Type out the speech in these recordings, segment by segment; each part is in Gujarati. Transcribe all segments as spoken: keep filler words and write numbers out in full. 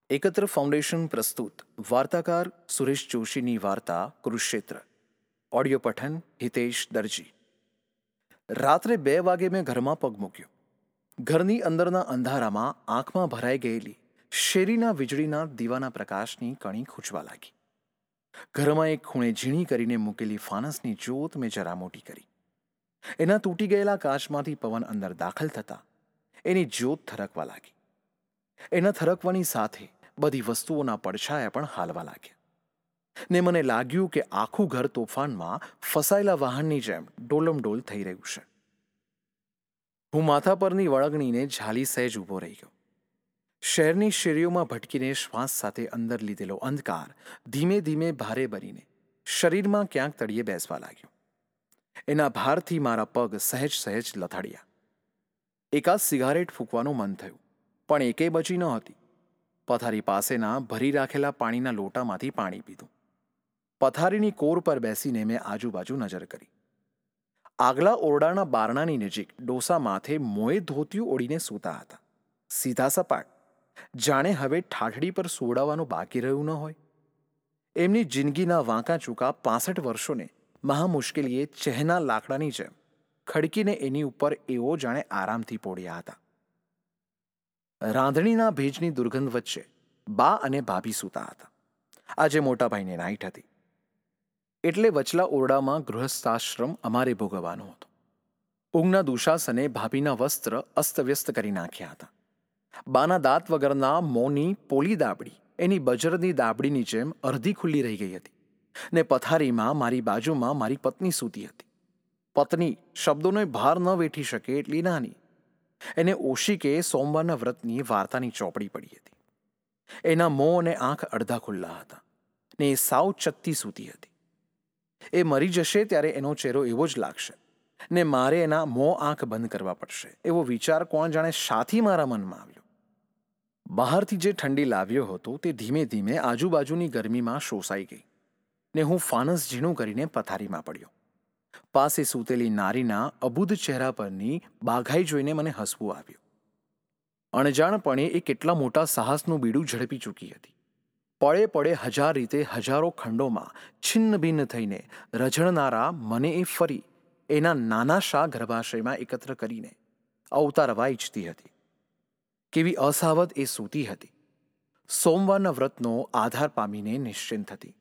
એકત્ર ફાઉન્ડેશન પ્રસ્તુત વાર્તાકાર સુરેશ જોશીની વાર્તા કુરુક્ષેત્ર. ઓડિયો પઠન હિતેશ દરજી. રાત્રે બે વાગે મેં ઘરમાં પગ મૂક્યો. ઘરની અંદરના અંધારામાં આંખમાં ભરાઈ ગયેલી શેરીના વીજળીના દીવાના પ્રકાશની કણી ખૂંચવા લાગી. ઘરમાં એક ખૂણે ઝીણી કરીને મૂકેલી ફાનસની જ્યોત મેં જરા મોટી કરી. એના તૂટી ગયેલા કાચમાંથી પવન અંદર દાખલ થતાં એની જ્યોત થરકવા લાગી. એના થરકવાની સાથે બધી વસ્તુઓના પડછાયા પણ હાલવા લાગ્યા ને મને લાગ્યું કે આખું ઘર તોફાનમાં ફસાયેલા વાહનની જેમ ડોલમડોલ થઈ રહ્યું છે. હું માથા પરની વળગણીને ઝાલી સહેજ ઊભો રહી ગયો. શહેરની શેરીઓમાં ભટકીને શ્વાસ સાથે અંદર લીધેલો અંધકાર ધીમે ધીમે ભારે બનીને શરીરમાં ક્યાંક તળિયે બેસવા લાગ્યો. એના ભારથી મારા પગ સહેજ સહેજ લથાડ્યા. એકાદ સિગારેટ ફૂંકવાનું મન થયું, પણ એકેય બચી ન હતી. પથારી પાસેના ભરી રાખેલા પાણીના લોટામાંથી પાણી પીધું. પથારીની કોર પર બેસીને મેં આજુબાજુ નજર કરી. આગલા ઓરડાના બારણાની નજીક ડોસા માથે મોએ ધોતિયું ઓળીને સૂતા હતા, સીધા સપાટ, જાણે હવે ઠાઠડી પર સુવડાવવાનું બાકી રહ્યું ન હોય. એમની જિંદગીના વાંકા ચૂકા પાસઠ વર્ષોને મહા મુશ્કેલીએ ચહેના લાકડાની જેમ ખડકીને એની ઉપર એવો જાણે આરામથી પોડ્યા હતા. રાંધણીના ભેજની દુર્ગંધ વચ્ચે બા અને ભાભી સૂતા હતા. આજે મોટાભાઈને નાઈટ હતી, એટલે વચલા ઓરડામાં ગૃહસ્થાશ્રમ અમારે ભોગવવાનો હતો. ઊંઘના દુશાસને ભાભીના વસ્ત્ર અસ્તવ્યસ્ત કરી નાખ્યા હતા. બાના દાંત વગરના મોંની પોલી દાબડી એની બજરની દાબડીની જેમ અડધી ખુલ્લી રહી ગઈ હતી ને પથારીમાં મારી બાજુમાં મારી પત્ની સૂતી હતી. પત્ની શબ્દોનો ભાર ન વેઠી શકે એટલી નાની. એને ઓશિકે સોમવારના વ્રતની વાર્તાની ચોપડી પડી હતી. એના મોં અને આંખ અડધા ખુલ્લા હતા ને એ સાવ ચત્તી સૂતી હતી. એ મરી જશે ત્યારે એનો ચહેરો એવો જ લાગશે ને મારે એના મોં આંખ બંધ કરવા પડશે એવો વિચાર કોણ જાણે શાથી મારા મનમાં આવ્યો. બહારથી જે ઠંડી લાવ્યો હતો તે ધીમે ધીમે આજુબાજુની ગરમીમાં શોષાઈ ગઈ ને હું ફાનસ ઝીણું કરીને પથારીમાં પડ્યો. પાસે સૂતેલી નારીના અબુધ ચહેરા પરની બાઘાઈ જોઈને મને હસવું આવ્યું. અણજાણપણે એ કેટલા મોટા સાહસનું બીડું ઝડપી ચૂકી હતી. પળે પળે હજાર રીતે હજારો ખંડોમાં છિન્ન ભિન્ન થઈને રઝળનારા મને એ ફરી એના નાના શા ગર્ભાશયમાં એકત્ર કરીને અવતારવા ઈચ્છતી હતી. કેવી અસાવધ એ સૂતી હતી. સોમવારના વ્રતનો આધાર પામીને નિશ્ચિંત હતી.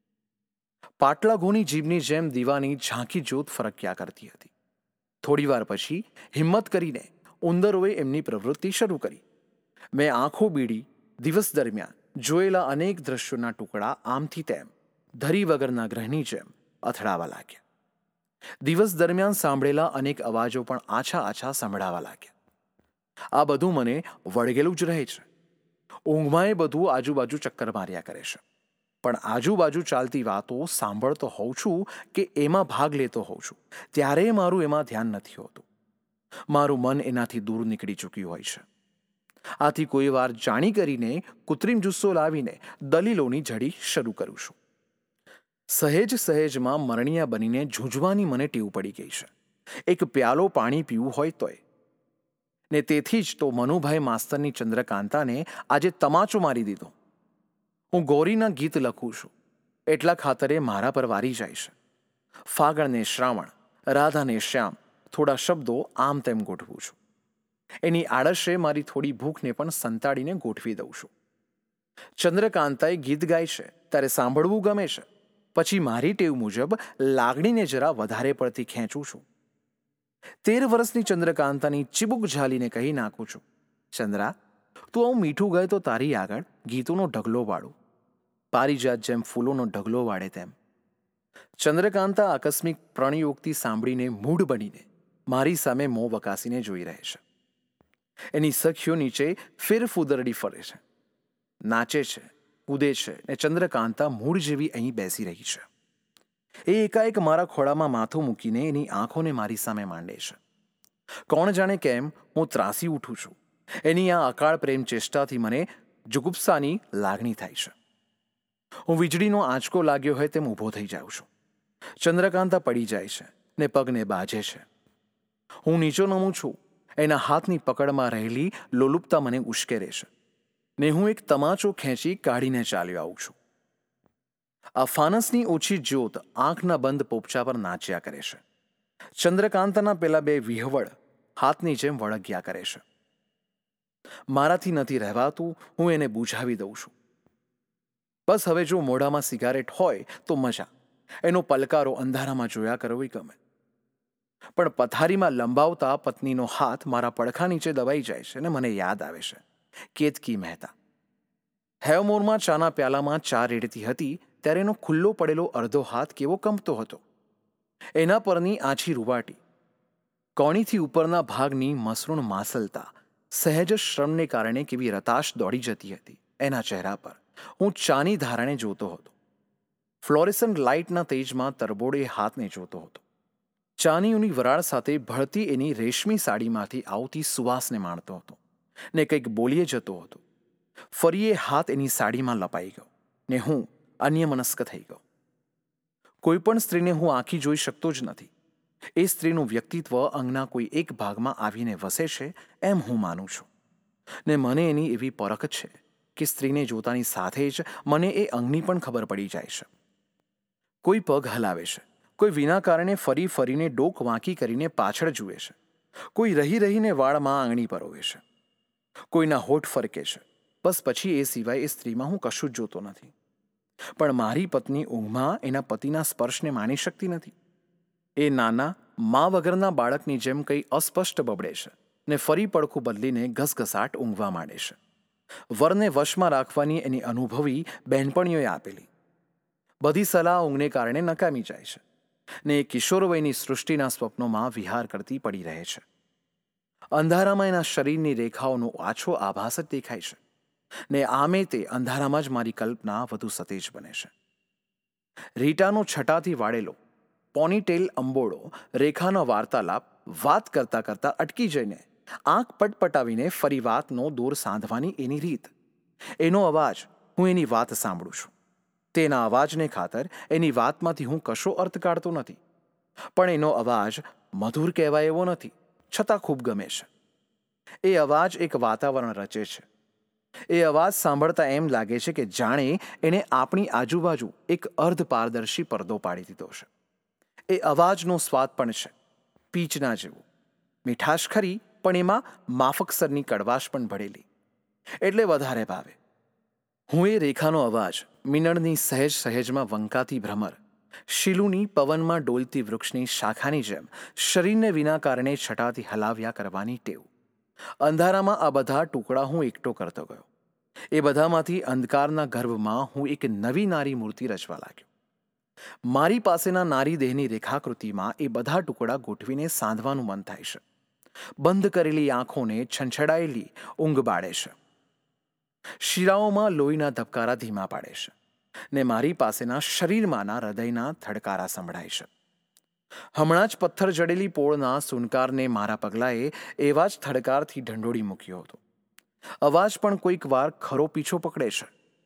પાટલા ઘોની જીભની જેમ દીવાની ઝાંખી જ્યોત ફરક્યા કરતી હતી. થોડીવાર પછી હિંમત કરીને ઉંદરોએ એમની પ્રવૃત્તિ શરૂ કરી. મેં આંખો બીડી દિવસ દરમિયાન જોયેલા અનેક દ્રશ્યોના ટુકડા આમથી તેમ ધરી વગરના ગ્રહની જેમ અથડાવા લાગ્યા. દિવસ દરમિયાન સાંભળેલા અનેક અવાજો પણ આછા આછા સંભળાવા લાગ્યા. આ બધું મને વળગેલું જ રહે છે. ઊંઘમાં એ બધું આજુબાજુ ચક્કર માર્યા કરે છે, પણ આજુબાજુ ચાલતી વાતો સાંભળતો હોઉં છું કે એમાં ભાગ લેતો હોઉં છું ત્યારે મારું એમાં ધ્યાન નથી હોતું. મારું મન એનાથી દૂર નીકળી ચૂક્યું હોય છે. આથી કોઈ વાર જાણી કરીને કૃત્રિમ જુસ્સો લાવીને દલીલોની ઝડી શરૂ કરું છું. સહેજ સહેજમાં મરણિયા બનીને ઝૂંઝવાની મને ટેવ પડી ગઈ છે. એક પ્યાલો પાણી પીવું હોય તોય. ને તેથી જ તો મનુભાઈ માસ્તરની ચંદ્રકાંતાને આજે તમાચો મારી દીધો. હું ગૌરીના ગીત લખું છું એટલા ખાતરે મારા પર વારી જાય છે. ફાગણને શ્રાવણ, રાધાને શ્યામ થોડા શબ્દો આમ તેમ ગોઠવું છું. એની આડશે મારી થોડી ભૂખને પણ સંતાડીને ગોઠવી દઉં છું. ચંદ્રકાંતાએ ગીત ગાય છે ત્યારે સાંભળવું ગમે છે. પછી મારી ટેવ મુજબ લાગણીને જરા વધારે પડતી ખેંચું છું. તેર વર્ષની ચંદ્રકાંતાની ચીબુક ઝાલીને કહી નાખું છું, ચંદ્રા, તું આવું મીઠું ગાય તો તારી આગળ ગીતોનો ઢગલો વાળું, પારિજાત જેમ ફૂલોનો ઢગલો વાળે તેમ. ચંદ્રકાંતા આકસ્મિક પ્રણયોક્તિ સાંભળીને મૂઢ બનીને મારી સામે મોં વકાસીને જોઈ રહે છે. એની સખીઓ નીચે ફેરફૂદરડી ફરે છે, નાચે છે, કૂદે છે ને ચંદ્રકાંતા મૂળ જેવી અહીં બેસી રહી છે. એ એકાએક મારા ખોળામાં માથું મૂકીને એની આંખોને મારી સામે માંડે છે. કોણ જાણે કેમ હું ત્રાસી ઉઠું છું. એની આ અકાળ પ્રેમ ચેષ્ટાથી મને જુગુપ્સાની લાગણી થાય છે. હું વીજળીનો આંચકો લાગ્યો હોય તેમ ઊભો થઈ જાઉં છું. ચંદ્રકાંતા પડી જાય છે ને પગને બાજે છે. હું નીચો નમું છું. એના હાથની પકડમાં રહેલી લોલુપતા મને ઉશ્કેરે છે. ને હું એક તમાચો ખેંચી કાઢીને ચાલ્યો આવું છું. આ ફાનસની ઓછી જ્યોત આંખના બંધ પોપચા પર નાચ્યા કરે છે. ચંદ્રકાંતના પેલા બે વિહવળ હાથની જેમ વળગ્યા કરે છે. મારાથી નથી રહેવાતું, હું એને બુઝાવી દઉં છું. બસ હવે જો મોઢામાં સિગારેટ હોય તો મજા, એનો પલકારો અંધારામાં જોયા કરવી ગમે. પણ પથારીમાં લંબાવતા પત્નીનો હાથ મારા પડખા નીચે દબાઈ જાય છે ને મને યાદ આવે છે કેતકી મહેતા. હેવમોરમાં ચાના પ્યાલામાં ચા રેડતી હતી ત્યારે એનો ખુલ્લો પડેલો અડધો હાથ કેવો કંપતો હતો. એના પરની આછી રૂવાટી, કોણીથી ઉપરના ભાગની મસૃણ માસલતા, સહેજ શ્રમને કારણે કેવી રતાશ દોડી જતી હતી એના ચહેરા પર હું ચાની ધારણે જોતો હતો. ફ્લોરેસન્ટ લાઇટના તેજમાં તરબોળે હાથને જોતો હતો. ચાનીઓની વરાળ સાથે ભળતી એની રેશમી સાડીમાંથી આવતી સુવાસને માણતો હતો ને કંઈક બોલીએ જતો હતો. ફરી એ હાથ એની સાડીમાં લપાઈ ગયો ને હું અન્યમનસ્ક થઈ ગયો. કોઈ પણ સ્ત્રીને હું આંખી જોઈ શકતો જ નથી. એ સ્ત્રીનું વ્યક્તિત્વ અંગના કોઈ એક ભાગમાં આવીને વસે છે એમ હું માનું છું. ને મને એની એવી પરખ છે કે સ્ત્રીને જોતાની સાથે જ મને એ અંગની પણ ખબર પડી જાય છે. કોઈ પગ હલાવે છે, કોઈ વિના કારણે ફરી ફરીને ડોક વાંકી કરીને પાછળ જુએ છે, કોઈ રહી રહીને વાળમાં આંગળી પરોવે છે, કોઈના હોઠ ફરકે છે. બસ પછી એ સિવાય એ સ્ત્રીમાં હું કશું જ જોતો નથી. પણ મારી પત્ની ઊંઘમાં એના પતિના સ્પર્શને માણી શકતી નથી. એ નાના મા વગરના બાળકની જેમ કંઈ અસ્પષ્ટ બબડે છે ને ફરી પડખું બદલીને ઘસઘસાટ ઊંઘવા માંડે છે. વરને વશમાં રાખવાની એની અનુભવી બહેનપણીઓએ આપેલી બધી સલાહ ઊંઘને કારણે નકામી જાય છે ને એ કિશોરવયની સૃષ્ટિના સ્વપ્નોમાં વિહાર કરતી પડી રહે છે. અંધારામાં એના શરીરની રેખાઓનો આછો આભાસ જ દેખાય છે ને આમે તે અંધારામાં જ મારી કલ્પના વધુ સતેજ બને છે. રીટાનો છટાથી વાળેલો પોનીટેલ અંબોડો રેખાનો વાર્તાલાપ વાત કરતા કરતા અટકી જઈને આંખ પટપટાવીને ફરી વાતનો દોર સાંધવાની એની રીત, એનો અવાજ, હું એની વાત સાંભળું છું. તેના અવાજને ખાતર એની વાતમાંથી હું કશો અર્થ કાઢતો નથી. પણ એનો અવાજ મધુર કહેવાય એવો નથી, છતાં ખૂબ ગમે છે. એ અવાજ એક વાતાવરણ રચે છે. એ અવાજ સાંભળતા એમ લાગે છે કે જાણે એણે આપણી આજુબાજુ એક અર્ધ પારદર્શી પડદો પાડી દીધો છે. એ અવાજનો સ્વાદ પણ છે પીચના જેવું. મીઠાશ ખરી, પણ એમાં માફકસરની કડવાશ પણ ભળેલી, એટલે વધારે ભાવે. હું એ રેખાનો અવાજ, મિનળની સહેજ સહેજમાં વંકાતી ભ્રમર, શીલુની પવનમાં ડોલતી વૃક્ષની શાખાની જેમ શરીરને વિના કારણે છટાથી હલાવ્યા કરવાની ટેવ, અંધારામાં આ બધા ટુકડા હું એકઠો કરતો ગયો. એ બધામાંથી અંધકારના ગર્ભમાં હું એક નવી નારી મૂર્તિ રચવા લાગ્યો. મારી પાસેના નારી દેહની રેખાકૃતિમાં એ બધા ટુકડા ગોઠવીને સાંધવાનું મન થાય છે. બંધ કરેલી આંખોને છંછડાયેલી ઊંઘ બાળે છે. શિરાઓમાં લોહીના ધબકારા ધીમા પાડે છે ને મારી પાસેના શરીરમાંના હૃદયના થડકારા સંભળાય છે. હમણાં જ પથ્થર જડેલી પોળના સુનકારને મારા પગલાએ એવા જ થડકારથી ઢંઢોળી મૂક્યો હતો. અવાજ પણ કોઈક વાર ખરો પીછો પકડે છે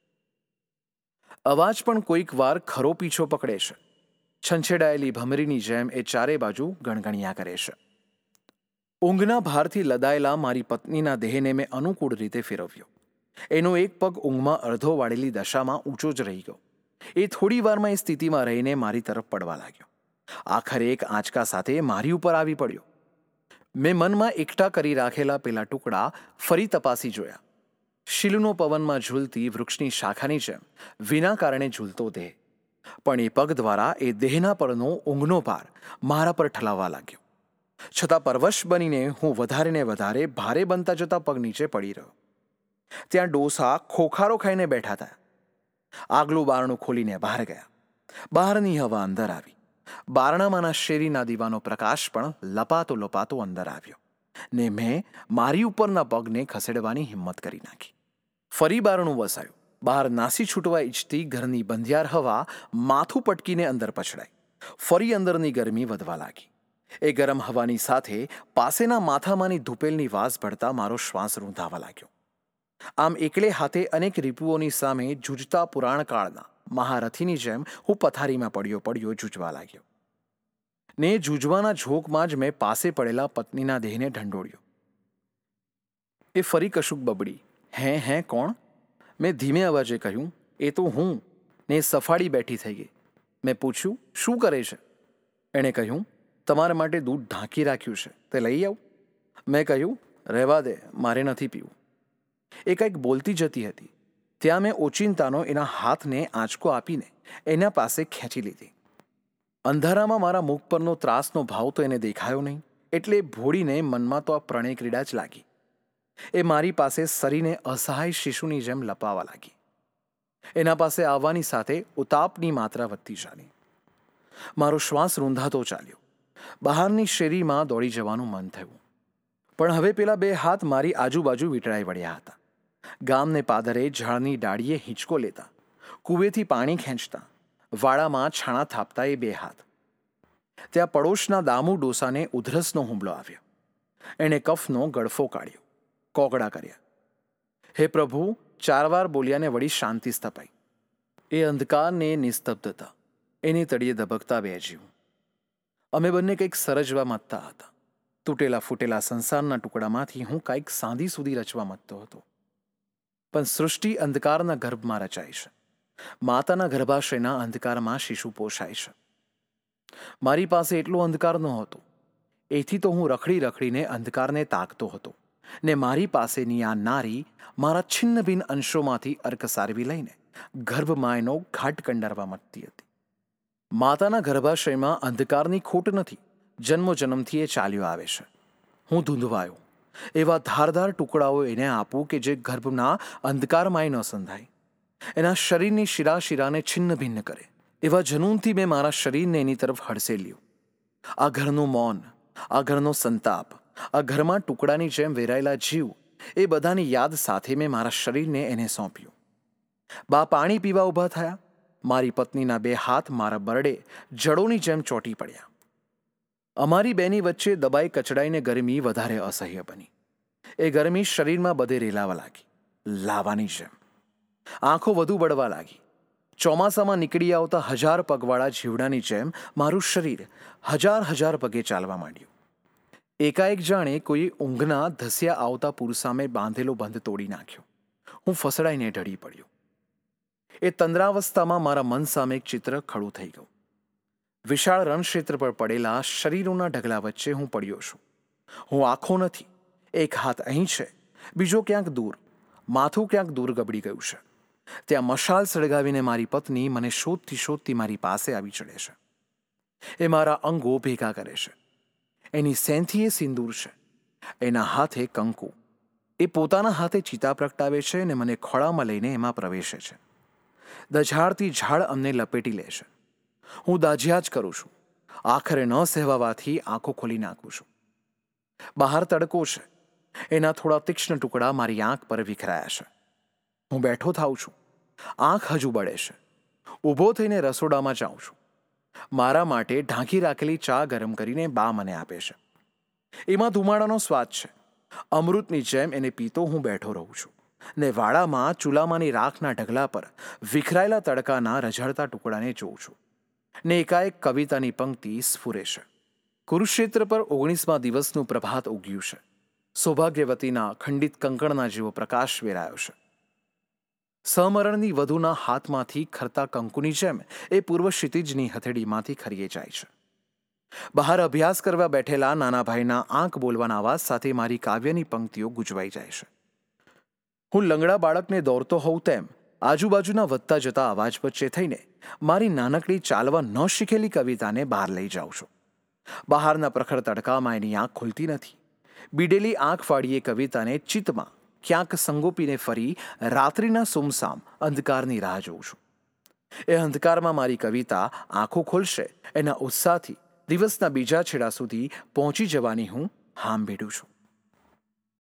અવાજ પણ કોઈક વાર ખરો પીછો પકડે છે. છંછેડાયેલી ભમરીની જેમ એ ચારે બાજુ ગણગણ્યા કરે છે. ઊંઘના ભારથી લદાયેલા મારી પત્નીના દેહને મેં અનુકૂળ રીતે ફેરવ્યો. એનો એક પગ ઊંઘમાં અડધો વાળેલી દશામાં ઊંચો જ રહી ગયો. એ થોડી વારમાં એ સ્થિતિમાં રહીને મારી તરફ પડવા લાગ્યો. આખરે એક આંચકા સાથે મારી ઉપર આવી પડ્યો. મેં મનમાં એકઠા કરી રાખેલા પેલા ટુકડા ફરી તપાસી જોયા. શીલુનો પવનમાં ઝૂલતી વૃક્ષની શાખાની જેમ વિના કારણે ઝૂલતો દેહ, પણ એ પગ દ્વારા એ દેહના પરનો ઊંઘનો ભાર મારા પર ઠલાવવા લાગ્યો. છતાં પરવશ બનીને હું વધારે ને વધારે ભારે બનતા જતા પગ નીચે પડી રહ્યો. ત્યાં ડોસા ખોખારો ખાઈને બેઠા હતા. આગલું બારણું ખોલીને બહાર ગયા. બહારની હવા અંદર આવી. બારણામાંના શેરીના દીવાનો પ્રકાશ પણ લપાતો લપાતો અંદર આવ્યો ને મેં મારી ઉપરના પગને ખસેડવાની હિંમત કરી નાખી. ફરી બારણું વસાયું. બહાર નાસી છૂટવા ઈચ્છતી ઘરની બંધિયાર હવા માથું પટકીને અંદર પછડાઈ. ફરી અંદરની ગરમી વધવા લાગી. એ ગરમ હવાની સાથે પાસેના માથામાંની ધૂપેલની વાસ ભળતા મારો શ્વાસ રૂંધાવા લાગ્યો. આમ એકલે હાથે અનેક રીપુઓની સામે જૂજતા પુરાણકાળના મહારથીની જેમ હું પથારીમાં પડ્યો પડ્યો જૂજવા લાગ્યો. ને જૂજવાના ઝોકમાં જ મેં પાસે પડેલા પત્નીના દેહને ઢંઢોળ્યો. એ ફરી કશુંક બબડી, હે હે કોણ? મેં ધીમે અવાજે કહ્યું. એ તો હું. ને સફાળી બેઠી થઈ ગઈ. મેં પૂછ્યું, શું કરે છે? એણે કહ્યું, તમારા માટે દૂધ ઢાંકી રાખ્યું છે, તે લઈ આવું? મેં કહ્યું, રહેવા દે, મારે નથી પીવું. એ કંઈક બોલતી જતી હતી. ત્યાં મેં ઓચિંતાનો એના હાથને આંચકો આપીને એના પાસે ખેંચી લીધી. અંધારામાં મારા મુખ પરનો ત્રાસનો ભાવ તો એને દેખાયો નહીં, એટલે ભોળીને મનમાં તો આ પ્રણય ક્રીડા જ લાગી. એ મારી પાસે સરીને અસહાય શિશુની જેમ લપાવા લાગી. એના પાસે આવવાની સાથે ઉતાપની માત્રા વધતી ચાલી. મારો શ્વાસ રૂંધાતો ચાલ્યો. બહારની શેરીમાં દોડી જવાનું મન થયું. પણ હવે પેલા બે હાથ મારી આજુબાજુ વીંટળાઈ વળ્યા હતા. ગામને પાદરે ઝાડની ડાળીએ હિંચકો લેતા, કૂવેથી પાણી ખેંચતા, વાડામાં છાણા થાપતા એ બે હાથ. ત્યાં પડોશના દામુ ડોસાને ઉધરસનો હુમલો આવ્યો. એણે કફનો ગળફો કાઢ્યો, કોકડા કર્યા. હે પ્રભુ, ચાર વાર બોલ્યાને વળી શાંતિ સ્થપાઈ. એ અંધકારને નિસ્તબ્ધતા, એની તળિયે ધબકતા બે જીવ. અમે બંને કંઈક સરજવા માંગતા હતા. તૂટેલા ફૂટેલા સંસારના ટુકડામાંથી હું કંઈક સાંધી સુધી રચવા માંગતો હતો. પણ સૃષ્ટિ અંધકારના ગર્ભમાં રચાય છે. માતાના ગર્ભાશયના અંધકારમાં શિશુ પોષાય છે. મારી પાસે એટલો અંધકાર નહોતો. એથી તો હું રખડી રખડીને અંધકારને તાકતો હતો, ને મારી પાસેની આ નારી મારા છિન્ન ભિન્ન અંશોમાંથી અર્ક સારવી લઈને ગર્ભમાયનો ઘાટ કંડારવા માંગતી હતી. માતાના ગર્ભાશયમાં અંધકારની ખોટ નથી. જન્મો જન્મથી એ ચાલ્યો આવે છે. હું ધૂંધવાયો. એવા ધારદાર ટુકડાઓ એને આપું કે જે ગર્ભના અંધકારમાંય ન સંધાય, એના શરીરની શિરા શિરાને છિન્ન ભિન્ન કરે. એવા જનૂનથી મેં મારા શરીરને એની તરફ હડસેલ્યું. આ ઘરનું મૌન, આ ઘરનો સંતાપ, આ ઘરમાં ટુકડાની જેમ વેરાયેલા જીવ, એ બધાની યાદ સાથે મેં મારા શરીરને એને સોંપ્યું. બા પાણી પીવા ઊભા થયા. મારી પત્નીના બે હાથ મારા બરડે જડોની જેમ ચોંટી પડ્યા. અમારી બેની વચ્ચે દબાઈ કચડાઈને ગરમી વધારે અસહ્ય બની. એ ગરમી શરીરમાં બધે રેલાવા લાગી, લાવાની જેમ. આંખો વધુ બળવા લાગી. ચોમાસામાં નીકળી આવતા હજાર પગવાળા જીવડાની જેમ મારું શરીર હજાર હજાર પગે ચાલવા માંડ્યું. એકાએક જાણે કોઈ ઊંઘના ધસ્યા આવતા પુર સામે બાંધેલો બંધ તોડી નાખ્યો. હું ફસડાઈને ઢળી પડ્યો. એ તંદ્રાવસ્થામાં મારા મન સામે એક ચિત્ર ખડું થઈ ગયું. વિશાળ રણક્ષેત્ર પર પડેલા શરીરોના ઢગલા વચ્ચે હું પડ્યો છું. હું આખો નથી. એક હાથ અહીં છે, બીજો ક્યાંક દૂર, માથું ક્યાંક દૂર ગબડી ગયું છે. ત્યાં મશાલ સળગાવીને મારી પત્ની મને શોધતી શોધતી મારી પાસે આવી ચડે છે. એ મારા અંગો ભેગા કરે છે. એની સેન્થી એ સિંદૂર છે, એના હાથે કંકુ. એ પોતાના હાથે ચિતા પ્રગટાવે છે ને મને ખોળામાં લઈને એમાં પ્રવેશે છે. દઝાડતી ઝાડ અમને લપેટી લે છે. હું દાઝ્યા જ કરું છું. આખરે ન સહેવાવાથી આંખો ખોલી નાખું છું. બહાર તડકો છે. એના થોડા તીક્ષ્ણ ટુકડા મારી આંખ પર વિખરાયા છે. હું બેઠો થાઉં છું. આંખ હજુ બળે છે. ઊભો થઈને રસોડામાં જાઉં છું. મારા માટે ઢાંકી રાખેલી ચા ગરમ કરીને બા મને આપે છે. એમાં ધુમાડાનો સ્વાદ છે. અમૃતની જેમ એને પીતો હું બેઠો રહું છું ને વાડામાં ચૂલામાંની રાખના ઢગલા પર વિખરાયેલા તડકાના રઝળતા ટુકડાને જોઉં છું. ને એકાએક કવિતાની પંક્તિ સ્ફુરે છે. કુરુક્ષેત્ર પર ઓગણીસમા દિવસનું પ્રભાત ઉગ્યું છે. સૌભાગ્યવતીના ખંડિત કંકણના જેવો પ્રકાશ વેરાયો છે. સમરણની વધુના હાથમાંથી ખરતા કંકુની જેમ એ પૂર્વ ક્ષિતિજની હથેળીમાંથી ખરીએ જાય છે. બહાર અભ્યાસ કરવા બેઠેલા નાના ભાઈના આંખ બોલવાના અવાજ સાથે મારી કાવ્યની પંક્તિઓ ગુંજવાઈ જાય છે. હું લંગડા બાળકને દોરતો હોઉં તેમ આજુબાજુના વધતા જતા અવાજ વચ્ચે થઈને મારી નાનકડી ચાલવા ન શીખેલી કવિતાને બહાર લઈ જાઉં છું. બહારના પ્રખર તડકામાં એની આંખ ખુલતી નથી. બીડેલી આંખ ફાડીએ કવિતાને ચિત્તમાં ક્યાંક સંગોપીને ફરી રાત્રિના સુમસામ અંધકારની રાહ જોઉં છું. એ અંધકારમાં મારી કવિતા આંખો ખોલશે એના ઉત્સાહથી દિવસના બીજા છેડા સુધી પહોંચી જવાની હું હામ ભેડું છું.